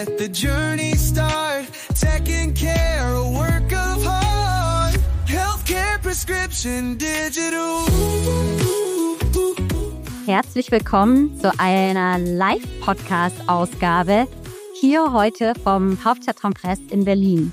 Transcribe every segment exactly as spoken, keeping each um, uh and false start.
Let the journey start. Taking care, a work of art. Healthcare prescription digital. Herzlich willkommen zu einer Live-Podcast-Ausgabe hier heute vom Hauptstadtkongress in Berlin.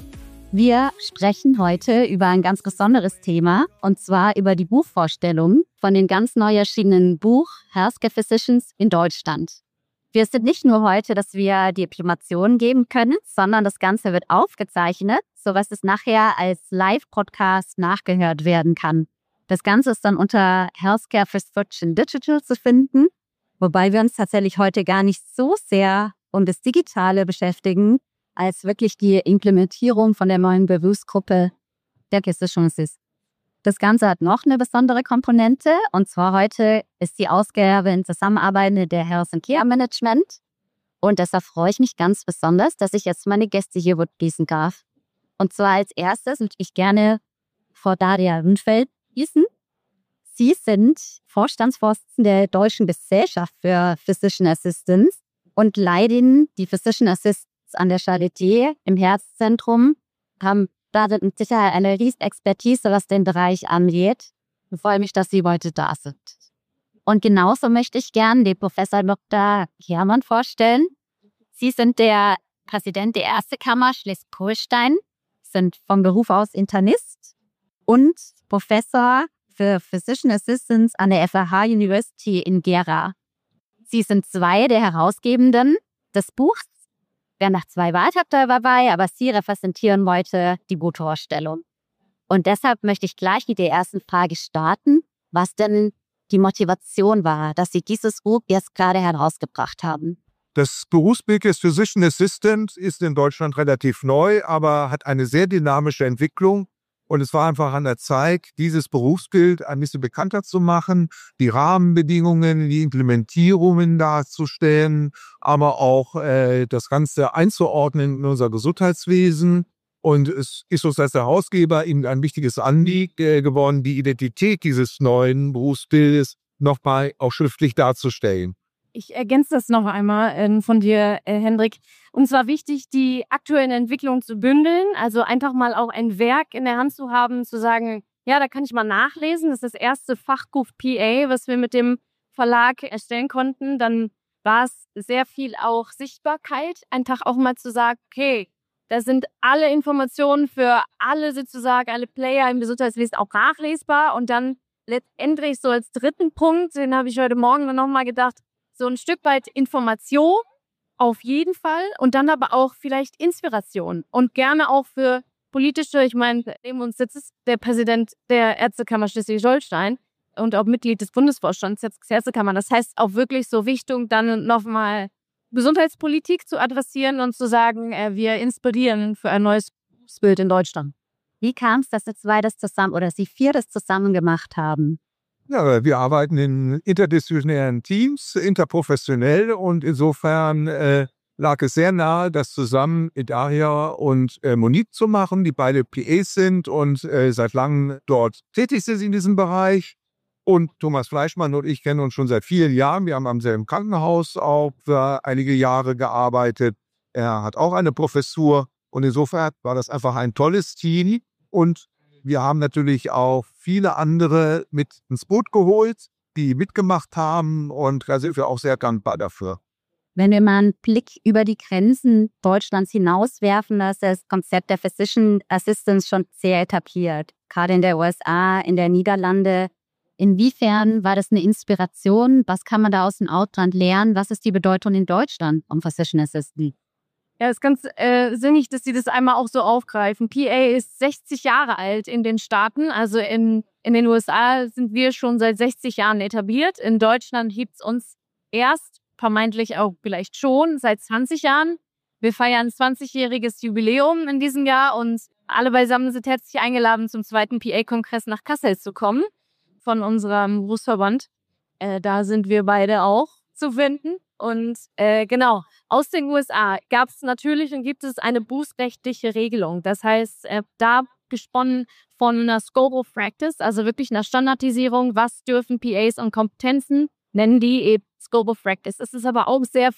Wir sprechen heute über ein ganz besonderes Thema, und zwar über die Buchvorstellung von dem ganz neu erschienenen Buch Healthcare Physicians in Deutschland. Wir sind nicht nur heute, dass wir Diplomationen geben können, sondern das Ganze wird aufgezeichnet, sodass es nachher als Live-Podcast nachgehört werden kann. Das Ganze ist dann unter Healthcare Prescription Digital zu finden, wobei wir uns tatsächlich heute gar nicht so sehr um das Digitale beschäftigen, als wirklich die Implementierung von der neuen Berufsgruppe der Physicians ist. Das Ganze hat noch eine besondere Komponente, und zwar heute ist die Ausgabe in Zusammenarbeit mit der Health and Care Management. Und deshalb freue ich mich ganz besonders, dass ich jetzt meine Gäste hier begrüßen darf. Und zwar als erstes würde ich gerne Frau Daria Rundfeld begrüßen. Sie sind Vorstandsvorsitzende der Deutschen Gesellschaft für Physician Assistants und leiten die Physician Assistants an der Charité im Herzzentrum, haben da mit Sicherheit eine riesen Expertise, was den Bereich angeht. Ich freue mich, dass Sie heute da sind. Und genauso möchte ich gerne den Professor Doktor Kehrmann vorstellen. Sie sind der Präsident der Ärztekammer Schleswig-Holstein, sind vom Beruf aus Internist und Professor für Physician Assistants an der F H H University in Gera. Sie sind zwei der Herausgebenden des Buchs. Wir haben noch zwei weitere dabei, aber Sie repräsentieren heute die Buchvorstellung. Und deshalb möchte ich gleich mit der ersten Frage starten, was denn die Motivation war, dass Sie dieses Buch jetzt gerade herausgebracht haben. Das Berufsbild des Physician Assistant ist in Deutschland relativ neu, aber hat eine sehr dynamische Entwicklung. Und es war einfach an der Zeit, dieses Berufsbild ein bisschen bekannter zu machen, die Rahmenbedingungen, die Implementierungen darzustellen, aber auch äh, das Ganze einzuordnen in unser Gesundheitswesen. Und es ist uns als Herausgeber eben ein wichtiges Anliegen äh, geworden, die Identität dieses neuen Berufsbildes nochmal auch schriftlich darzustellen. Ich ergänze das noch einmal äh, von dir, äh, Hendrik. Und zwar wichtig, die aktuellen Entwicklungen zu bündeln, also einfach mal auch ein Werk in der Hand zu haben, zu sagen, ja, da kann ich mal nachlesen. Das ist das erste Fachbuch P A, was wir mit dem Verlag erstellen konnten. Dann war es sehr viel auch Sichtbarkeit, einfach auch mal zu sagen, okay, da sind alle Informationen für alle sozusagen, alle Player im Gesundheitswesen auch nachlesbar. Und dann letztendlich so als dritten Punkt, den habe ich heute Morgen dann nochmal gedacht, so ein Stück weit Information auf jeden Fall und dann aber auch vielleicht Inspiration und gerne auch für politische, ich meine, neben uns sitzt der Präsident der Ärztekammer Schleswig-Holstein und auch Mitglied des Bundesvorstands der Ärztekammer. Das heißt auch wirklich so Richtung dann nochmal Gesundheitspolitik zu adressieren und zu sagen, äh, wir inspirieren für ein neues Berufsbild in Deutschland. Wie kam es, dass Sie zwei das zusammen oder Sie vier das zusammen gemacht haben? Ja, wir arbeiten in interdisziplinären Teams, interprofessionell, und insofern äh, lag es sehr nahe, das zusammen mit Daria und äh, Monique zu machen, die beide P As sind und äh, seit langem dort tätig sind in diesem Bereich. Und Thomas Fleischmann und ich kennen uns schon seit vielen Jahren. Wir haben am selben Krankenhaus auch für einige Jahre gearbeitet. Er hat auch eine Professur und insofern war das einfach ein tolles Team. Und wir haben natürlich auch viele andere mit ins Boot geholt, die mitgemacht haben, und da sind wir auch sehr dankbar dafür. Wenn wir mal einen Blick über die Grenzen Deutschlands hinauswerfen, da ist das Konzept der Physician Assistants schon sehr etabliert, gerade in der U S A, in der Niederlande. Inwiefern war das eine Inspiration? Was kann man da aus dem Ausland lernen? Was ist die Bedeutung in Deutschland vom Physician Assistant? Ja, es ist ganz äh, sinnig, dass Sie das einmal auch so aufgreifen. P A ist sechzig Jahre alt in den Staaten. Also in, in den U S A sind wir schon seit sechzig Jahren etabliert. In Deutschland gibt es uns erst, vermeintlich auch vielleicht schon, seit zwanzig Jahren. Wir feiern zwanzigjähriges Jubiläum in diesem Jahr und alle beisammen sind herzlich eingeladen, zum zweiten P A-Kongress nach Kassel zu kommen von unserem Berufsverband. Äh, da sind wir beide auch zu finden. Und äh, genau, aus den U S A gab es natürlich und gibt es eine berufsrechtliche Regelung. Das heißt, äh, da gesponnen von einer Scope of Practice, also wirklich einer Standardisierung, was dürfen P As und Kompetenzen, nennen die eben Scope of Practice. Es ist aber auch sehr viel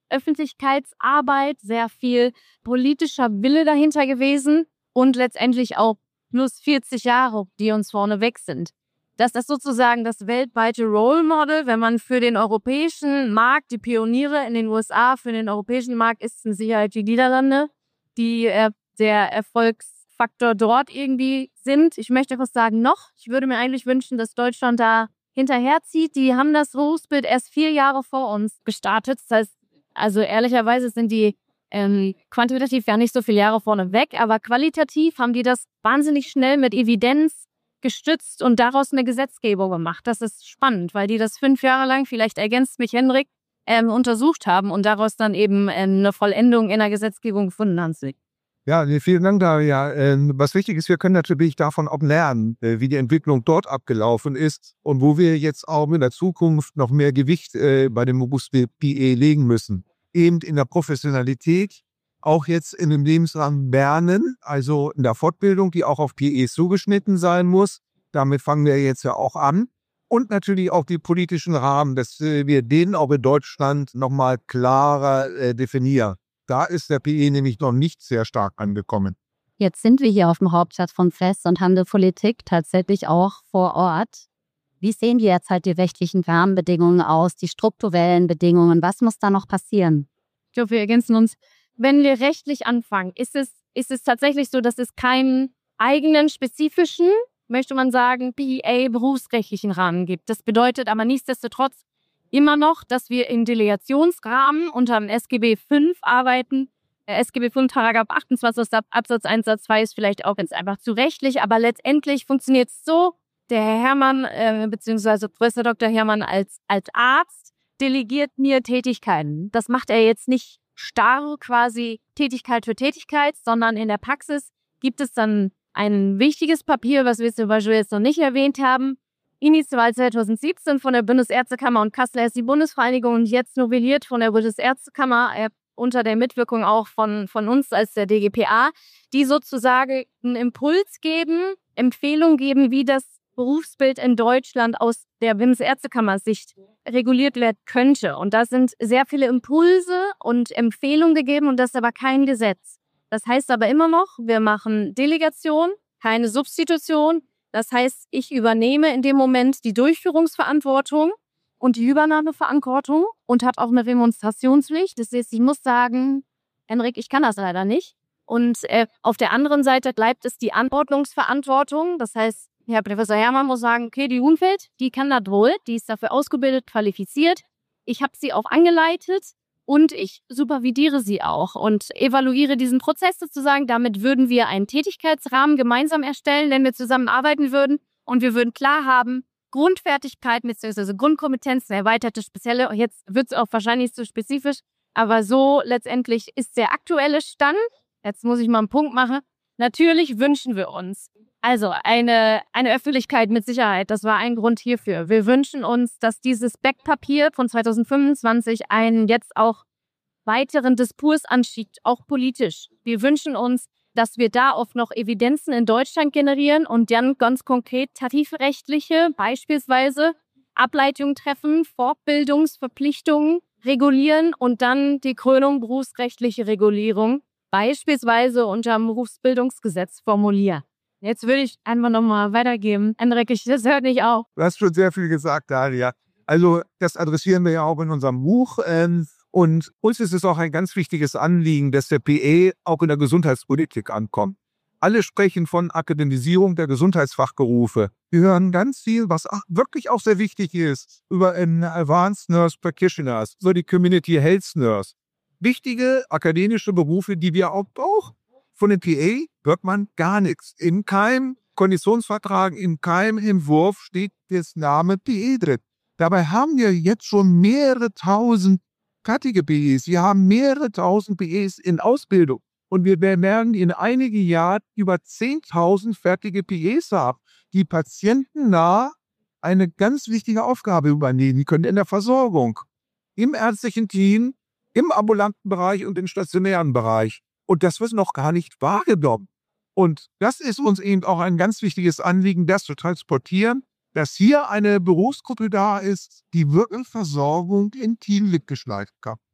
Öffentlichkeitsarbeit, sehr viel politischer Wille dahinter gewesen und letztendlich auch plus vierzig Jahre, die uns vorneweg sind. Das ist sozusagen das weltweite Role Model, wenn man für den europäischen Markt, die Pioniere in den U S A, für den europäischen Markt ist es mit Sicherheit die Niederlande, die äh, der Erfolgsfaktor dort irgendwie sind. Ich möchte etwas sagen noch. Ich würde mir eigentlich wünschen, dass Deutschland da hinterherzieht. Die haben das Berufsbild erst vier Jahre vor uns gestartet. Das heißt, also ehrlicherweise sind die ähm, quantitativ ja nicht so viele Jahre vorne weg, aber qualitativ haben die das wahnsinnig schnell mit Evidenz gestützt und daraus eine Gesetzgebung gemacht. Das ist spannend, weil die das fünf Jahre lang, vielleicht ergänzt mich Hendrik, ähm, untersucht haben und daraus dann eben ähm, eine Vollendung in der Gesetzgebung gefunden haben. Ja, vielen Dank, Daria. Ähm, was wichtig ist, wir können natürlich davon auch lernen, äh, wie die Entwicklung dort abgelaufen ist und wo wir jetzt auch in der Zukunft noch mehr Gewicht äh, bei dem Robust-P E legen müssen. Eben in der Professionalität, auch jetzt in dem Lebensrahmen Lernen, also in der Fortbildung, die auch auf P Es zugeschnitten sein muss. Damit fangen wir jetzt ja auch an. Und natürlich auch die politischen Rahmen, dass äh, wir den auch in Deutschland nochmal klarer äh, definieren. Da ist der P E nämlich noch nicht sehr stark angekommen. Jetzt sind wir hier auf dem Hauptstadtkongress und haben die Politik tatsächlich auch vor Ort. Wie sehen jetzt halt die rechtlichen Rahmenbedingungen aus, die strukturellen Bedingungen? Was muss da noch passieren? Ich glaube, wir ergänzen uns. Wenn wir rechtlich anfangen, ist es, ist es tatsächlich so, dass es keinen eigenen, spezifischen, möchte man sagen, P E A-berufsrechtlichen Rahmen gibt. Das bedeutet aber nichtsdestotrotz immer noch, dass wir im Delegationsrahmen unter dem S G B fünf arbeiten. Der S G B fünf, Paragraph achtundzwanzig Absatz eins Satz zwei ist vielleicht auch jetzt einfach zu rechtlich, aber letztendlich funktioniert es so, der Herr Herrmann, äh, beziehungsweise Professor Doktor Herrmann als, als Arzt delegiert mir Tätigkeiten. Das macht er jetzt nicht starr quasi Tätigkeit für Tätigkeit, sondern in der Praxis gibt es dann ein wichtiges Papier, was wir zum Beispiel jetzt noch nicht erwähnt haben. Initial zwanzig siebzehn von der Bundesärztekammer und Kassel ist die Bundesvereinigung und jetzt novelliert von der Bundesärztekammer äh, unter der Mitwirkung auch von, von uns als der D G P A, die sozusagen einen Impuls geben, Empfehlung geben, wie das Berufsbild in Deutschland aus der Bundesärztekammer-Sicht reguliert werden könnte. Und da sind sehr viele Impulse und Empfehlungen gegeben und das ist aber kein Gesetz. Das heißt aber immer noch, wir machen Delegation, keine Substitution. Das heißt, ich übernehme in dem Moment die Durchführungsverantwortung und die Übernahmeverantwortung und habe auch eine Remonstrationspflicht. Das heißt, ich muss sagen, Henrik, ich kann das leider nicht. Und äh, auf der anderen Seite bleibt es die Anordnungsverantwortung. Das heißt, Herr Professor Herrmann muss sagen, okay, die Unfeld, die kann das wohl, die ist dafür ausgebildet, qualifiziert. Ich habe sie auch angeleitet und ich supervidiere sie auch und evaluiere diesen Prozess sozusagen. Damit würden wir einen Tätigkeitsrahmen gemeinsam erstellen, wenn wir zusammenarbeiten würden und wir würden klar haben, Grundfertigkeiten bzw. Grundkompetenzen, erweiterte spezielle, jetzt wird es auch wahrscheinlich zu spezifisch, aber so letztendlich ist der aktuelle Stand. Jetzt muss ich mal einen Punkt machen. Natürlich wünschen wir uns, also eine, eine Öffentlichkeit mit Sicherheit, das war ein Grund hierfür. Wir wünschen uns, dass dieses Beck-Papier von zwanzig fünfundzwanzig einen jetzt auch weiteren Diskurs anschiebt, auch politisch. Wir wünschen uns, dass wir da oft noch Evidenzen in Deutschland generieren und dann ganz konkret tarifrechtliche, beispielsweise Ableitungen treffen, Fortbildungsverpflichtungen regulieren und dann die Krönung berufsrechtliche Regulierung, beispielsweise unter dem Berufsbildungsgesetz formulieren. Jetzt würde ich einfach nochmal weitergeben. Hendrik, das hört nicht auf. Du hast schon sehr viel gesagt, Daria. Also das adressieren wir ja auch in unserem Buch. Ähm, und uns ist es auch ein ganz wichtiges Anliegen, dass der P E auch in der Gesundheitspolitik ankommt. Alle sprechen von Akademisierung der Gesundheitsfachberufe. Wir hören ganz viel, was auch wirklich auch sehr wichtig ist, über einen Advanced Nurse Practitioners, so die Community Health Nurse. Wichtige akademische Berufe, die wir auch brauchen. Von dem P A hört man gar nichts. In keinem Konditionsvertrag, in keinem Entwurf steht das Name P E drin. Dabei haben wir jetzt schon mehrere tausend fertige P Es. Wir haben mehrere tausend P Es in Ausbildung. Und wir werden in einigen Jahren über zehntausend fertige P Es haben, die patientennah eine ganz wichtige Aufgabe übernehmen können in der Versorgung. Im ärztlichen Team, im ambulanten Bereich und im stationären Bereich. Und das wird noch gar nicht wahrgenommen. Und das ist uns eben auch ein ganz wichtiges Anliegen, das zu transportieren, dass hier eine Berufsgruppe da ist, die wirklich Versorgung in Team mitgestalten kann.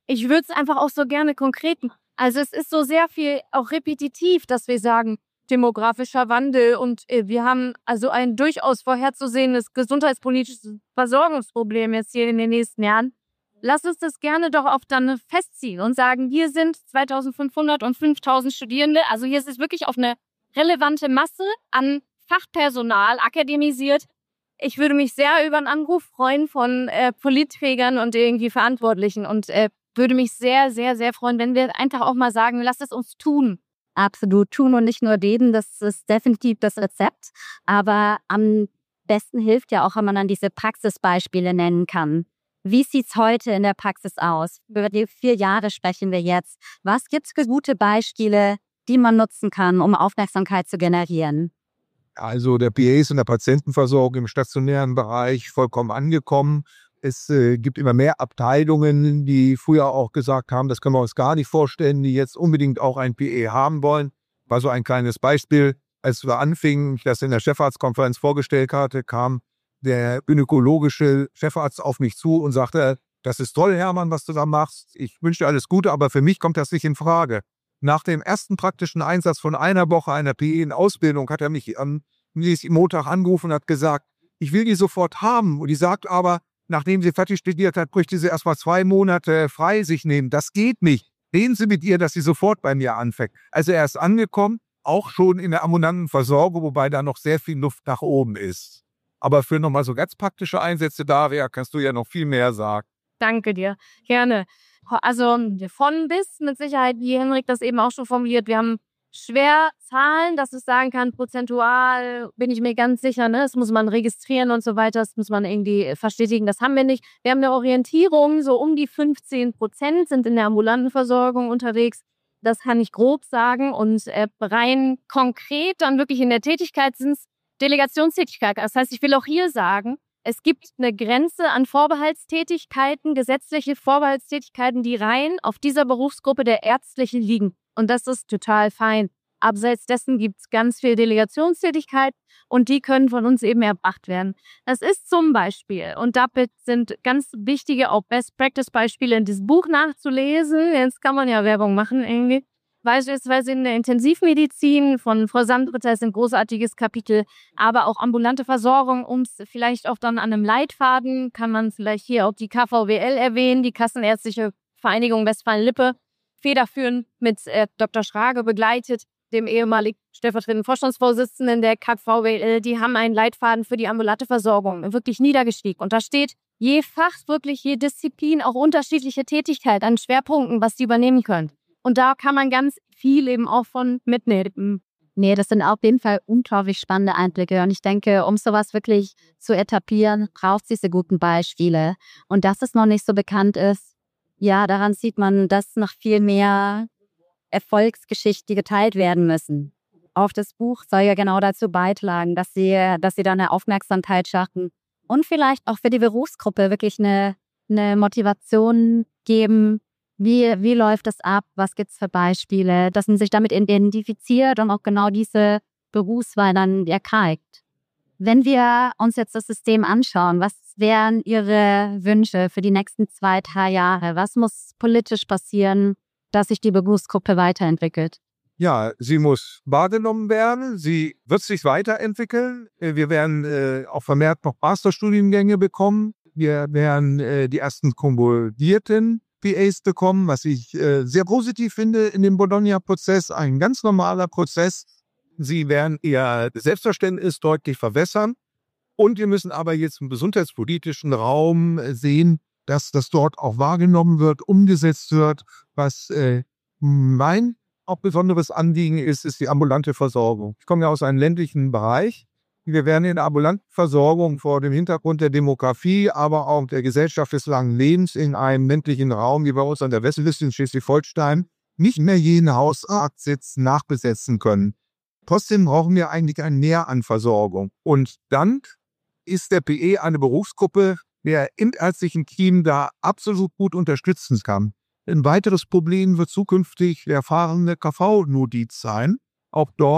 Ich würde es einfach auch so gerne konkret. Also es ist so sehr viel auch repetitiv, dass wir sagen, demografischer Wandel und äh, wir haben also ein durchaus vorherzusehendes gesundheitspolitisches Versorgungsproblem jetzt hier in den nächsten Jahren. Lass uns das gerne doch auf dann festziehen und sagen, hier sind zweitausendfünfhundert und fünftausend Studierende. Also hier ist es wirklich auf eine relevante Masse an Fachpersonal akademisiert. Ich würde mich sehr über einen Anruf freuen von äh, Politträgern und irgendwie Verantwortlichen und äh, würde mich sehr, sehr, sehr freuen, wenn wir einfach auch mal sagen, lasst es uns tun. Absolut tun und nicht nur reden, das ist definitiv das Rezept. Aber am besten hilft ja auch, wenn man dann diese Praxisbeispiele nennen kann. Wie sieht es heute in der Praxis aus? Über die vier Jahre sprechen wir jetzt. Was gibt es für gute Beispiele, die man nutzen kann, um Aufmerksamkeit zu generieren? Also der P A ist in der Patientenversorgung im stationären Bereich vollkommen angekommen. Es äh, gibt immer mehr Abteilungen, die früher auch gesagt haben, das können wir uns gar nicht vorstellen, die jetzt unbedingt auch ein P A haben wollen. War so ein kleines Beispiel. Als wir anfingen, ich das in der Chefarztkonferenz vorgestellt hatte, kam der gynäkologische Chefarzt auf mich zu und sagte, das ist toll, Hermann, was du da machst. Ich wünsche dir alles Gute, aber für mich kommt das nicht in Frage. Nach dem ersten praktischen Einsatz von einer Woche einer P A in Ausbildung hat er mich am Montag angerufen und hat gesagt, ich will die sofort haben. Und die sagt aber, nachdem sie fertig studiert hat, bräuchte sie erst mal zwei Monate frei sich nehmen. Das geht nicht. Reden Sie mit ihr, dass sie sofort bei mir anfängt. Also er ist angekommen, auch schon in der ambulanten Versorgung, wobei da noch sehr viel Luft nach oben ist. Aber für nochmal so ganz praktische Einsätze, Daria, kannst du ja noch viel mehr sagen. Danke dir, gerne. Also von bis mit Sicherheit, wie Henrik das eben auch schon formuliert, wir haben schwer Zahlen, dass ich sagen kann, prozentual bin ich mir ganz sicher, ne? Das muss man registrieren und so weiter, das muss man irgendwie verstetigen, das haben wir nicht. Wir haben eine Orientierung, so um die fünfzehn Prozent sind in der ambulanten Versorgung unterwegs. Das kann ich grob sagen und äh, rein konkret dann wirklich in der Tätigkeit sind es Delegationstätigkeiten. Das heißt, ich will auch hier sagen, es gibt eine Grenze an Vorbehaltstätigkeiten, gesetzliche Vorbehaltstätigkeiten, die rein auf dieser Berufsgruppe der Ärztlichen liegen. Und das ist total fein. Abseits dessen gibt es ganz viel Delegationstätigkeit und die können von uns eben erbracht werden. Das ist zum Beispiel, und damit sind ganz wichtige auch Best-Practice-Beispiele in diesem Buch nachzulesen. Jetzt kann man ja Werbung machen irgendwie. Beispielsweise in der Intensivmedizin von Frau Sandritzer ist ein großartiges Kapitel, aber auch ambulante Versorgung, um es vielleicht auch dann an einem Leitfaden, kann man vielleicht hier auch die K V W L erwähnen, die Kassenärztliche Vereinigung Westfalen-Lippe, federführend mit äh, Doktor Schrage begleitet, dem ehemaligen stellvertretenden Vorstandsvorsitzenden der K V W L, die haben einen Leitfaden für die ambulante Versorgung wirklich niedergestiegen. Und da steht je Fach, wirklich je Disziplin, auch unterschiedliche Tätigkeit an Schwerpunkten, was die übernehmen können. Und da kann man ganz viel eben auch von mitnehmen. Nee, das sind auf jeden Fall unglaublich spannende Einblicke. Und ich denke, um sowas wirklich zu etablieren, braucht es diese guten Beispiele. Und dass es noch nicht so bekannt ist, ja, daran sieht man, dass noch viel mehr Erfolgsgeschichten geteilt werden müssen. Auch das Buch soll ja genau dazu beitragen, dass sie, dass sie da eine Aufmerksamkeit schaffen und vielleicht auch für die Berufsgruppe wirklich eine, eine Motivation geben. Wie, wie läuft das ab? Was gibt es für Beispiele? Dass man sich damit identifiziert und auch genau diese Berufswahl dann erkalkt. Wenn wir uns jetzt das System anschauen, was wären Ihre Wünsche für die nächsten zwei, drei Jahre? Was muss politisch passieren, dass sich die Berufsgruppe weiterentwickelt? Ja, sie muss wahrgenommen werden, sie wird sich weiterentwickeln. Wir werden äh, auch vermehrt noch Masterstudiengänge bekommen. Wir werden äh, die ersten kommodierten P As bekommen, was ich äh, sehr positiv finde in dem Bologna-Prozess. Ein ganz normaler Prozess. Sie werden ihr Selbstverständnis deutlich verwässern. Und wir müssen aber jetzt im gesundheitspolitischen Raum sehen, dass das dort auch wahrgenommen wird, umgesetzt wird. Was äh, mein auch besonderes Anliegen ist, ist die ambulante Versorgung. Ich komme ja aus einem ländlichen Bereich. Wir werden in der ambulanten Versorgung vor dem Hintergrund der Demografie, aber auch der Gesellschaft des langen Lebens in einem ländlichen Raum, wie bei uns an der Westküste in Schleswig-Holstein, nicht mehr jeden Hausarztsitz nachbesetzen können. Trotzdem brauchen wir eigentlich ein Mehr an Versorgung. Und dann ist der P E eine Berufsgruppe, der im ärztlichen Team da absolut gut unterstützen kann. Ein weiteres Problem wird zukünftig der fahrende K V-Notiz sein. Auch dort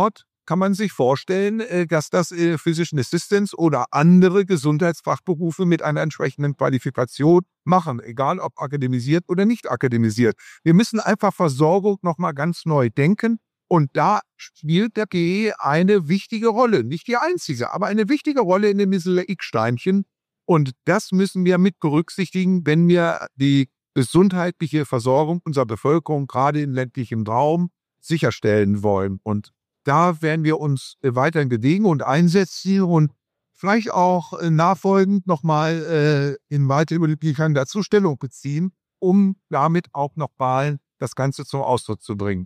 kann man sich vorstellen, dass das Physician Assistants oder andere Gesundheitsfachberufe mit einer entsprechenden Qualifikation machen, egal ob akademisiert oder nicht akademisiert. Wir müssen einfach Versorgung nochmal ganz neu denken und da spielt der G E eine wichtige Rolle, nicht die einzige, aber eine wichtige Rolle in dem Mosaiksteinchen und das müssen wir mit berücksichtigen, wenn wir die gesundheitliche Versorgung unserer Bevölkerung, gerade im ländlichen Raum, sicherstellen wollen. Und da werden wir uns weiterhin bewegen und einsetzen und vielleicht auch nachfolgend nochmal äh, in weiteren Möglichkeiten dazu Stellung beziehen, um damit auch nochmal das Ganze zum Ausdruck zu bringen.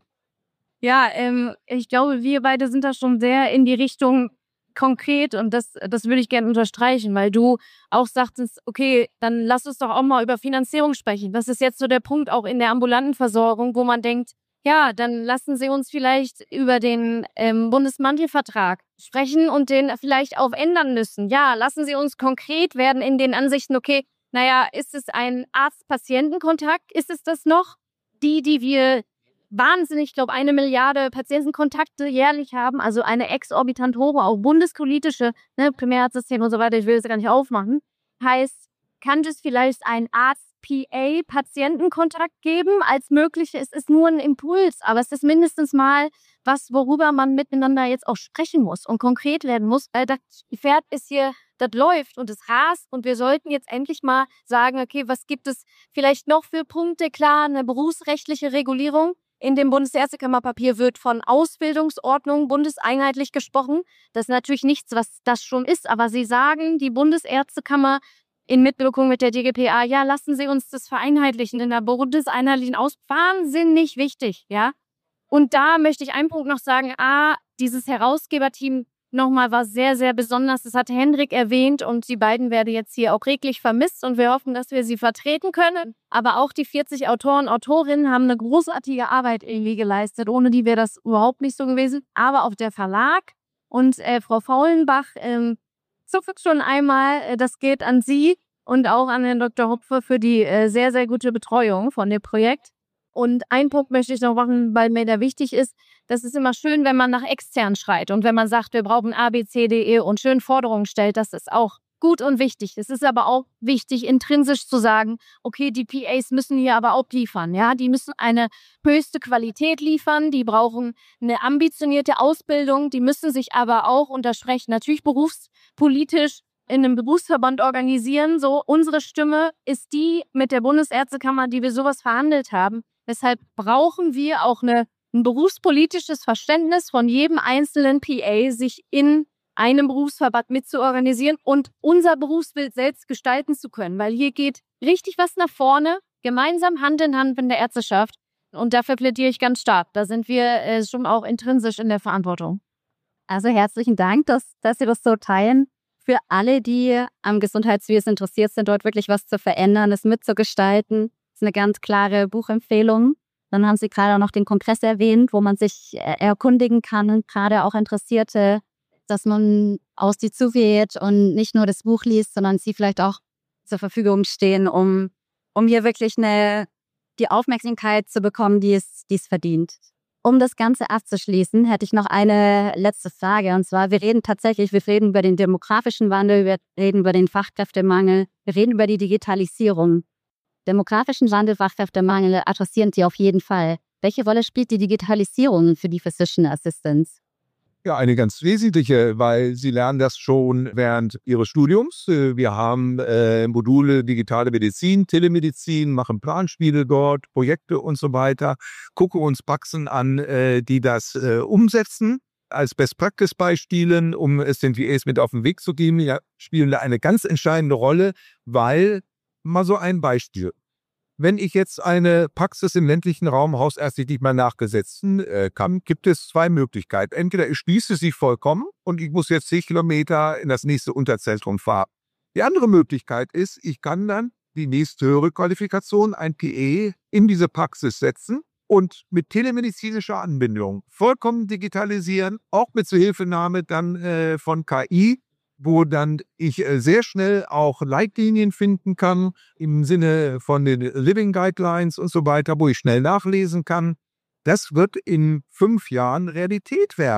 Ja, ähm, ich glaube, wir beide sind da schon sehr in die Richtung konkret und das, das würde ich gerne unterstreichen, weil du auch sagtest, okay, dann lass uns doch auch mal über Finanzierung sprechen. Das ist jetzt so der Punkt auch in der ambulanten Versorgung, wo man denkt, ja, dann lassen Sie uns vielleicht über den ähm, Bundesmantelvertrag sprechen und den vielleicht auch ändern müssen. Ja, lassen Sie uns konkret werden in den Ansichten, okay, naja, ist es ein Arzt-Patienten-Kontakt? Ist es das noch? Die, die wir wahnsinnig, ich glaube, eine Milliarde Patientenkontakte jährlich haben, also eine exorbitant hohe, auch bundespolitische, ne, Primärarztsystem und so weiter, ich will das gar nicht aufmachen, heißt, kann es vielleicht ein Arzt-P A-Patientenkontakt geben als mögliche? Es ist nur ein Impuls, aber es ist mindestens mal was, worüber man miteinander jetzt auch sprechen muss und konkret werden muss, weil das Pferd ist hier, das läuft und es rast und wir sollten jetzt endlich mal sagen, okay, was gibt es vielleicht noch für Punkte? Klar, eine berufsrechtliche Regulierung. In dem Bundesärztekammerpapier wird von Ausbildungsordnung bundeseinheitlich gesprochen. Das ist natürlich nichts, was das schon ist, aber sie sagen, die Bundesärztekammer in Mitwirkung mit der D G P A, ja, lassen Sie uns das vereinheitlichen in der bundeseinheitlichen Aus. Wahnsinnig wichtig, ja. Und da möchte ich einen Punkt noch sagen, A, dieses Herausgeberteam nochmal war sehr, sehr besonders. Das hat Hendrik erwähnt und die beiden werden jetzt hier auch reglich vermisst und wir hoffen, dass wir sie vertreten können. Aber auch die vierzig Autoren, Autorinnen haben eine großartige Arbeit irgendwie geleistet, ohne die wäre das überhaupt nicht so gewesen. Aber auch der Verlag und äh, Frau Faulenbach, ähm, zuckt schon einmal, äh, das geht an Sie und auch an Herrn Doktor Hopfe für die äh, sehr, sehr gute Betreuung von dem Projekt. Und einen Punkt möchte ich noch machen, weil mir da wichtig ist, das ist immer schön, wenn man nach extern schreit und wenn man sagt, wir brauchen A, B, C, D, E und schön Forderungen stellt, das ist auch gut und wichtig. Es ist aber auch wichtig, intrinsisch zu sagen, okay, die P As müssen hier aber auch liefern, ja, die müssen eine höchste Qualität liefern, die brauchen eine ambitionierte Ausbildung, die müssen sich aber auch untersprechen, natürlich berufspolitisch in einem Berufsverband organisieren, so unsere Stimme ist die mit der Bundesärztekammer, die wir sowas verhandelt haben. Deshalb brauchen wir auch eine, ein berufspolitisches Verständnis von jedem einzelnen P A, sich in einem Berufsverband mitzuorganisieren und unser Berufsbild selbst gestalten zu können. Weil hier geht richtig was nach vorne, gemeinsam Hand in Hand mit der Ärzteschaft. Und dafür plädiere ich ganz stark. Da sind wir äh, schon auch intrinsisch in der Verantwortung. Also herzlichen Dank, dass, dass Sie das so teilen. Für alle, die am Gesundheitswesen interessiert sind, dort wirklich was zu verändern, es mitzugestalten. Das ist eine ganz klare Buchempfehlung. Dann haben Sie gerade auch noch den Kongress erwähnt, wo man sich erkundigen kann, gerade auch Interessierte, dass man aus die zugeht und nicht nur das Buch liest, sondern Sie vielleicht auch zur Verfügung stehen, um, um hier wirklich eine, die Aufmerksamkeit zu bekommen, die es, die es verdient. Um das Ganze abzuschließen, hätte ich noch eine letzte Frage. Und zwar, wir reden tatsächlich, wir reden über den demografischen Wandel, wir reden über den Fachkräftemangel, wir reden über die Digitalisierung. Demografischen Wandel, Fachkräftemangel adressieren Sie auf jeden Fall. Welche Rolle spielt die Digitalisierung für die Physician Assistants? Ja, eine ganz wesentliche, weil Sie lernen das schon während Ihres Studiums. Wir haben äh, Module digitale Medizin, Telemedizin, machen Planspiele dort, Projekte und so weiter, gucken uns Praxen an, äh, die das äh, umsetzen. Als Best-Practice-Beispielen, um es den V As mit auf den Weg zu geben, ja, spielen da eine ganz entscheidende Rolle, weil, mal so ein Beispiel. Wenn ich jetzt eine Praxis im ländlichen Raum hausärztlich nicht mehr nachgesetzen äh, kann, gibt es zwei Möglichkeiten. Entweder ich schließe sie vollkommen und ich muss jetzt zehn Kilometer in das nächste Unterzentrum fahren. Die andere Möglichkeit ist, ich kann dann die nächste höhere Qualifikation, ein P A, in diese Praxis setzen und mit telemedizinischer Anbindung vollkommen digitalisieren, auch mit Zuhilfenahme dann äh, von K I, wo dann ich sehr schnell auch Leitlinien finden kann, im Sinne von den Living Guidelines und so weiter, wo ich schnell nachlesen kann. Das wird in fünf Jahren Realität werden.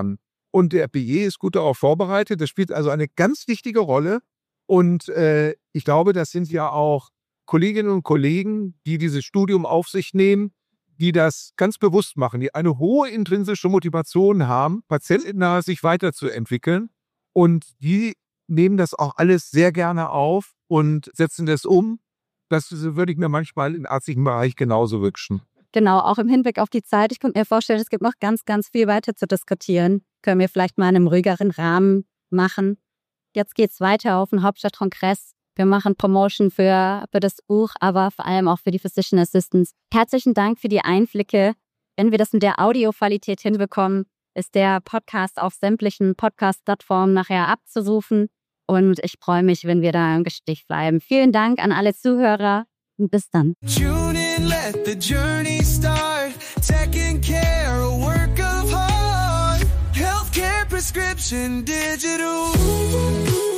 und der B E ist gut darauf vorbereitet. Das spielt also eine ganz wichtige Rolle. Und äh, ich glaube, das sind ja auch Kolleginnen und Kollegen, die dieses Studium auf sich nehmen, die das ganz bewusst machen, die eine hohe intrinsische Motivation haben, patientennah sich weiterzuentwickeln. Und die nehmen das auch alles sehr gerne auf und setzen das um. Das würde ich mir manchmal im ärztlichen Bereich genauso wünschen. Genau, auch im Hinblick auf die Zeit. Ich könnte mir vorstellen, es gibt noch ganz, ganz viel weiter zu diskutieren. Können wir vielleicht mal in einem ruhigeren Rahmen machen. Jetzt geht's weiter auf den Hauptstadtkongress. Wir machen Promotion für, für das Buch, aber vor allem auch für die Physician Assistants. Herzlichen Dank für die Einblicke. Wenn wir das mit der Audioqualität hinbekommen, ist der Podcast auf sämtlichen Podcast-Plattformen nachher abzurufen. Und ich freue mich, wenn wir da im Gespräch bleiben. Vielen Dank an alle Zuhörer und bis dann. Tune in, let the journey start. Taking care, a work of heart. Healthcare prescription digital.